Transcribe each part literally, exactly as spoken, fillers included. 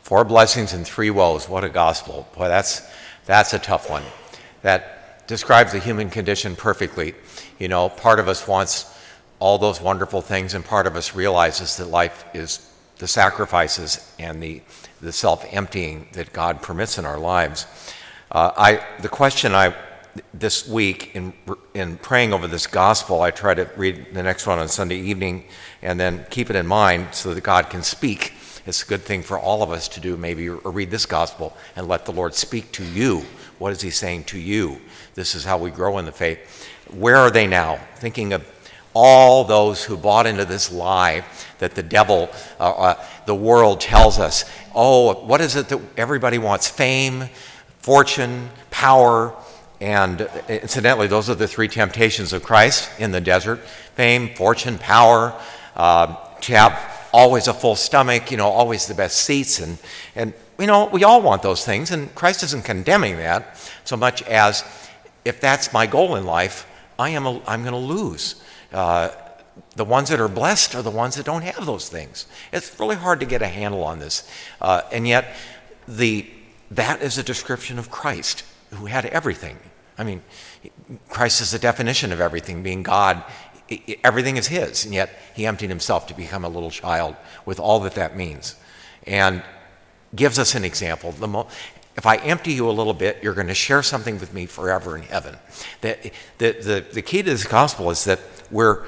Four blessings and three woes. What a gospel. Boy, that's that's a tough one. That describes the human condition perfectly. You know, part of us wants all those wonderful things, and part of us realizes that life is the sacrifices and the, the self-emptying that God permits in our lives. Uh, I the question I this week in in praying over this gospel, I try to read the next one on Sunday evening and then keep it in mind so that God can speak. It's a good thing for all of us to do, maybe, or read this gospel and let the Lord speak to you. What is he saying to you? This is how we grow in the faith. Where are they now? Thinking of all those who bought into this lie that the devil, uh, uh, the world tells us, oh, what is it that everybody wants? Fame, fortune, power, and incidentally, those are the three temptations of Christ in the desert. Fame, fortune, power, uh, to have always a full stomach, you know, always the best seats. And, and you know, we all want those things, and Christ isn't condemning that so much as if that's my goal in life, I am a, I'm going to lose. Uh, the ones that are blessed are the ones that don't have those things. It's really hard to get a handle on this. Uh, and yet, the that is a description of Christ, who had everything. I mean, Christ is the definition of everything, being God. Everything is his, and yet he emptied himself to become a little child with all that that means. And gives us an example. The mo- if I empty you a little bit, you're going to share something with me forever in heaven. The, the, the, the key to this gospel is that we're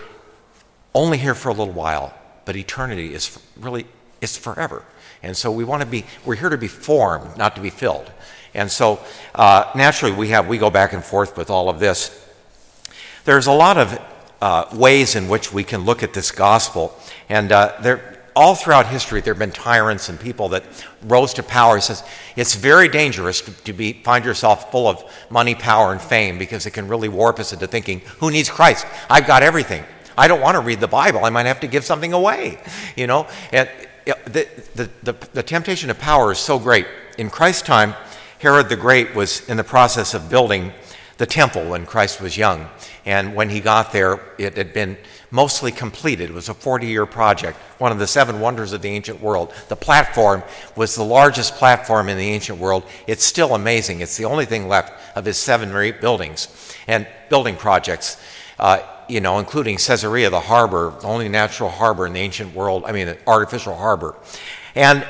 only here for a little while, but eternity is really, it's forever. And so we want to be, we're here to be formed, not to be filled. And so uh, naturally we have, we go back and forth with all of this. There's a lot of uh, ways in which we can look at this gospel. And uh, there, all throughout history, there have been tyrants and people that rose to power. He says it's very dangerous to, to be find yourself full of money, power, and fame, because it can really warp us into thinking, who needs Christ? I've got everything. I don't want to read the Bible. I might have to give something away, you know. And the, the, the, the temptation of power is so great. In Christ's time, Herod the Great was in the process of building the temple when Christ was young. And when he got there, it had been mostly completed. It was a forty-year project, one of the seven wonders of the ancient world. The platform was the largest platform in the ancient world. It's still amazing. It's the only thing left of his seven or eight buildings and building projects, uh, you know, including Caesarea, the harbor, the only natural harbor in the ancient world, I mean, an artificial harbor. And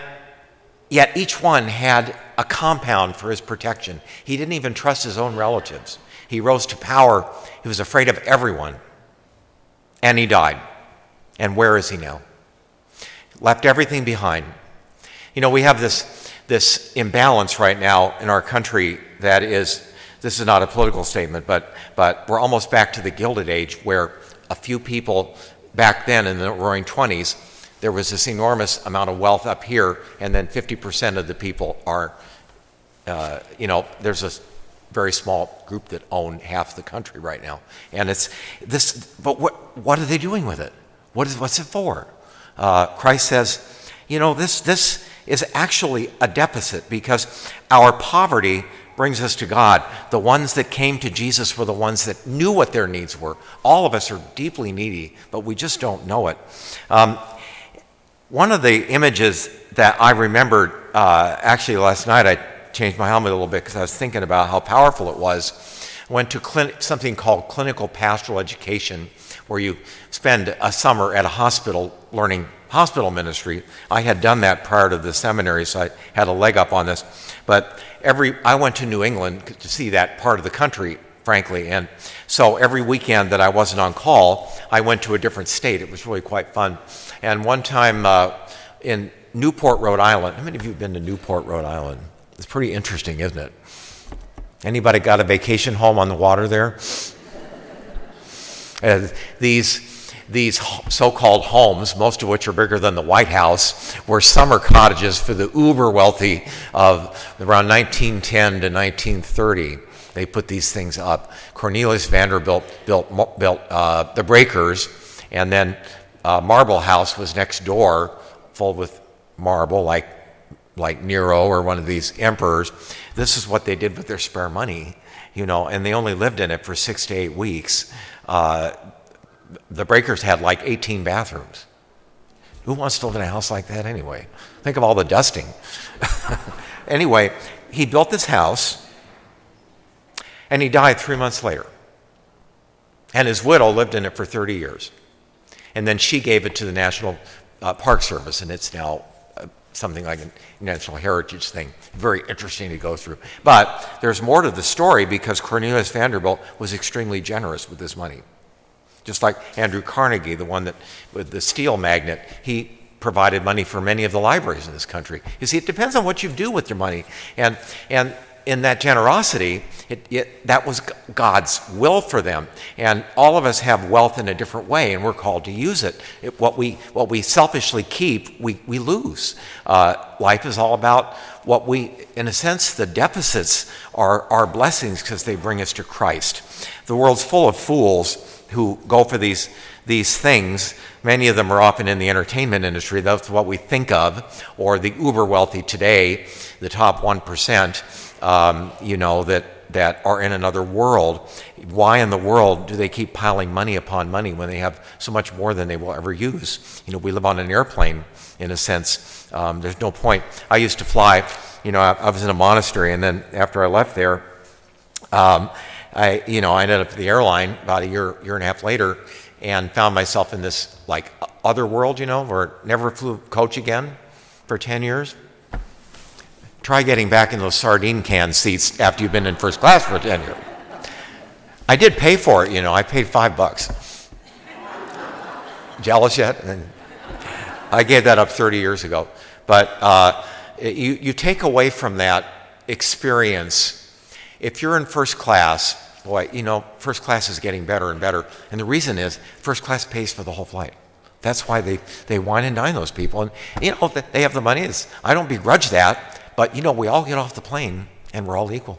yet each one had a compound for his protection. He didn't even trust his own relatives. He rose to power. He was afraid of everyone. And he died. And where is he now? Left everything behind. You know, we have this, this imbalance right now in our country that is, this is not a political statement, but, but we're almost back to the Gilded Age, where a few people back then in the roaring twenties, there was this enormous amount of wealth up here, and then fifty percent of the people are, uh, you know, there's a very small group that own half the country right now. And it's this, but what what are they doing with it? What is what's it for? Uh, Christ says, you know, this this is actually a deficit, because our poverty brings us to God. The ones that came to Jesus were the ones that knew what their needs were. All of us are deeply needy, but we just don't know it. Um, one of the images that I remembered, uh, actually last night, I changed my helmet a little bit because I was thinking about how powerful it was. I went to clin- something called clinical pastoral education, where you spend a summer at a hospital learning hospital ministry. I had done that prior to the seminary, so I had a leg up on this. But every I went to New England to see that part of the country, frankly, and so every weekend that I wasn't on call, I went to a different state. It was really quite fun. And one time uh, in Newport, Rhode Island, how many of you have been to Newport, Rhode Island? It's pretty interesting, isn't it? Anybody got a vacation home on the water there? Uh, these these so-called homes, most of which are bigger than the White House, were summer cottages for the uber wealthy of around nineteen ten to nineteen thirty. They put these things up. Cornelius Vanderbilt built, built uh, the Breakers, and then uh, Marble House was next door, full with marble, like like Nero or one of these emperors. This is what they did with their spare money, you know, and they only lived in it for six to eight weeks. Uh, the Breakers had like eighteen bathrooms. Who wants to live in a house like that anyway? Think of all the dusting. Anyway, he built this house, and he died three months later. And his widow lived in it for thirty years. And then she gave it to the National uh, Park Service, and it's now uh, something like a National Heritage thing. Very interesting to go through. But there's more to the story because Cornelius Vanderbilt was extremely generous with his money. Just like Andrew Carnegie, the one that, with the steel magnet, he provided money for many of the libraries in this country. You see, it depends on what you do with your money. And, and in that generosity, it, it, that was God's will for them. And all of us have wealth in a different way, and we're called to use it. it what, we, what we selfishly keep, we, we lose. Uh, life is all about what we, in a sense, the deficits are, are blessings because they bring us to Christ. The world's full of fools who go for these these things. Many of them are often in the entertainment industry. That's what we think of, or the uber wealthy today, the top one percent, um, you know, that, that are in another world. Why in the world do they keep piling money upon money when they have so much more than they will ever use? You know, we live on an airplane, in a sense. Um, there's no point. I used to fly, you know, I, I was in a monastery, and then after I left there, um, I, you know, I ended up at the airline about a year, year and a half later, and found myself in this like other world, you know, where I never flew coach again for ten years. Try getting back in those sardine can seats after you've been in first class for ten years. I did pay for it, you know. I paid five bucks. Jealous yet? And I gave that up thirty years ago. But uh, you, you take away from that experience. If you're in first class, boy, you know, first class is getting better and better. And the reason is first class pays for the whole flight. That's why they, they wine and dine those people. And, you know, they have the money. It's, I don't begrudge that. But, you know, we all get off the plane and we're all equal.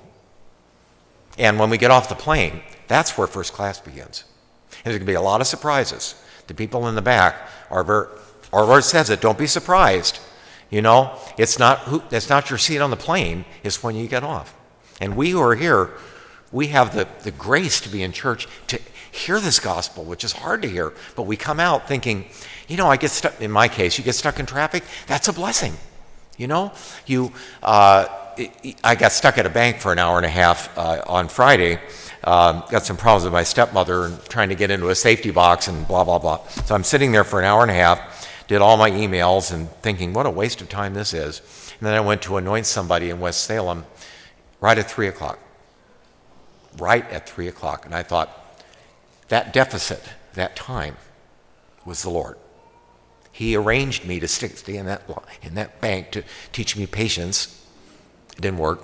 And when we get off the plane, that's where first class begins. And there's going to be a lot of surprises. The people in the back are very, our Lord says it, don't be surprised. You know, it's not, who, it's not your seat on the plane, it's when you get off. And we who are here, we have the, the grace to be in church to hear this gospel, which is hard to hear. But we come out thinking, you know, I get stuck, in my case, you get stuck in traffic, that's a blessing. You know, you, uh, I got stuck at a bank for an hour and a half uh, on Friday. Um, got some problems with my stepmother and trying to get into a safety box and blah, blah, blah. So I'm sitting there for an hour and a half, did all my emails and thinking, what a waste of time this is. And then I went to anoint somebody in West Salem right at three o'clock. Right at three o'clock. And I thought, that deficit, that time, was the Lord. He arranged me to stick, stay in that, in that bank to teach me patience. It didn't work.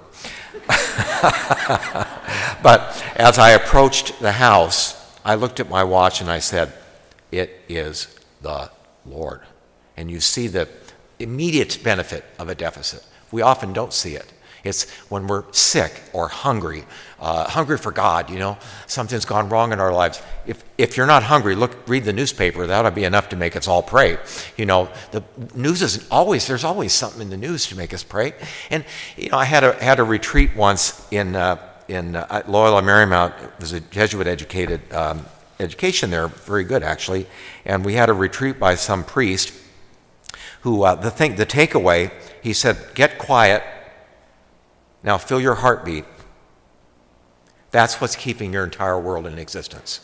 But as I approached the house, I looked at my watch and I said, it is the Lord. And you see the immediate benefit of a deficit. We often don't see it. It's when we're sick or hungry, uh, hungry for God, you know, something's gone wrong in our lives. If if you're not hungry, look, read the newspaper. That ought to be enough to make us all pray. You know, the news isn't always, there's always something in the news to make us pray. And, you know, I had a had a retreat once in uh, in uh, Loyola Marymount. It was a Jesuit educated um, education there, very good actually. And we had a retreat by some priest who, uh, the thing, the takeaway, he said, get quiet. Now feel your heartbeat. That's what's keeping your entire world in existence.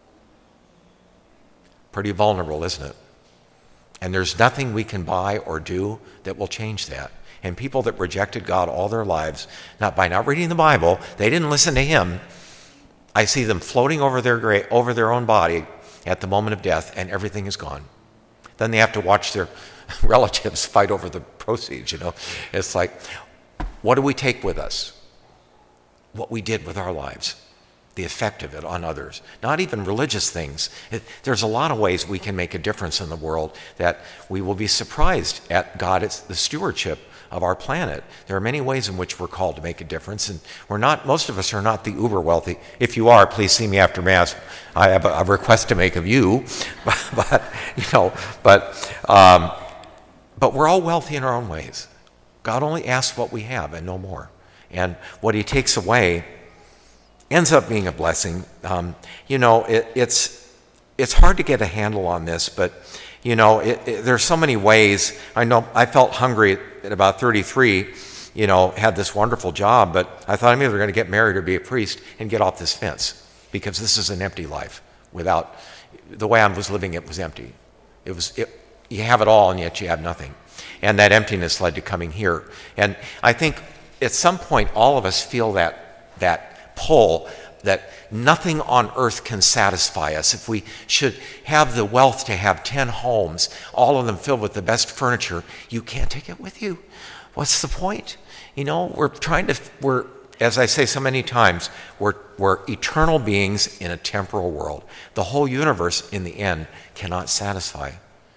Pretty vulnerable, isn't it? And there's nothing we can buy or do that will change that. And people that rejected God all their lives, not by not reading the Bible, they didn't listen to Him. I see them floating over their gra- over their own body at the moment of death, and everything is gone. Then they have to watch their relatives fight over the proceeds. You know, it's like, what do we take with us? What we did with our lives, the effect of it on others. Not even religious things. It, there's a lot of ways we can make a difference in the world that we will be surprised at God. It's the stewardship of our planet. There are many ways in which we're called to make a difference, and we're not. Most of us are not the uber wealthy. If you are, please see me after Mass. I have a, a request to make of you, but, but you know, but um, but we're all wealthy in our own ways. God only asks what we have and no more. And what He takes away ends up being a blessing. Um, you know, it, it's it's hard to get a handle on this, but You know, it, it, there's so many ways. I know I felt hungry at about thirty-three, you know, had this wonderful job, but I thought I'm either going to get married or be a priest and get off this fence, because this is an empty life. Without, the way I was living it was empty. It was, it, you have it all and yet you have nothing. And that emptiness led to coming here. And I think at some point all of us feel that, that pull that nothing on earth can satisfy us. If we should have the wealth to have ten homes, all of them filled with the best furniture, you can't take it with you. What's the point? You know, we're trying to, we're, as I say so many times, we're, we're eternal beings in a temporal world. The whole universe, in the end, cannot satisfy.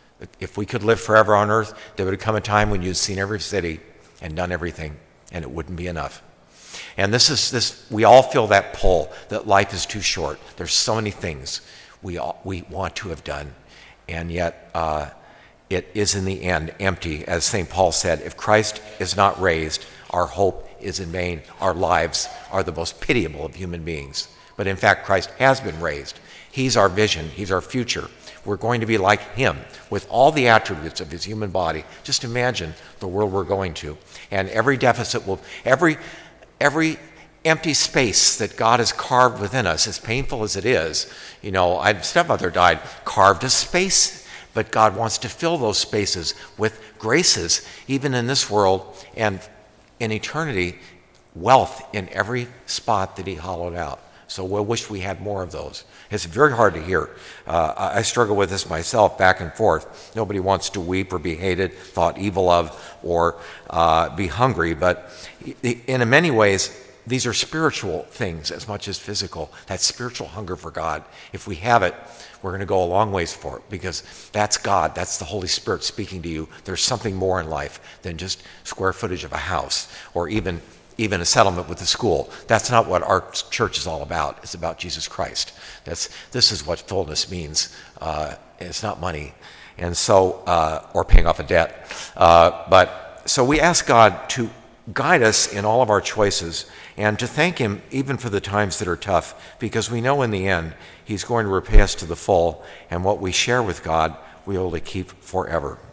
If we could live forever on earth, there would come a time when you'd seen every city and done everything, and it wouldn't be enough. And this is this. We all feel that pull that life is too short. There's so many things we all, we want to have done, and yet uh, it is in the end empty. As Saint Paul said, if Christ is not raised, our hope is in vain. Our lives are the most pitiable of human beings. But in fact, Christ has been raised. He's our vision. He's our future. We're going to be like him with all the attributes of his human body. Just imagine the world we're going to. And every deficit will, every Every empty space that God has carved within us, as painful as it is, you know, my stepmother died, carved a space, but God wants to fill those spaces with graces, even in this world, and in eternity, wealth in every spot that he hollowed out. So we wish we had more of those. It's very hard to hear. Uh, I struggle with this myself, back and forth. Nobody wants to weep or be hated, thought evil of, or uh, be hungry. But in many ways, these are spiritual things as much as physical. That spiritual hunger for God. If we have it, we're going to go a long ways for it, because that's God. That's the Holy Spirit speaking to you. There's something more in life than just square footage of a house, or even even a settlement with the school. That's not what our church is all about. It's about Jesus Christ. That's this is what fullness means. Uh, it's not money, and so uh, or paying off a debt. Uh, but so we ask God to guide us in all of our choices, and to thank him even for the times that are tough, because we know in the end he's going to repay us to the full, and what we share with God we will keep forever.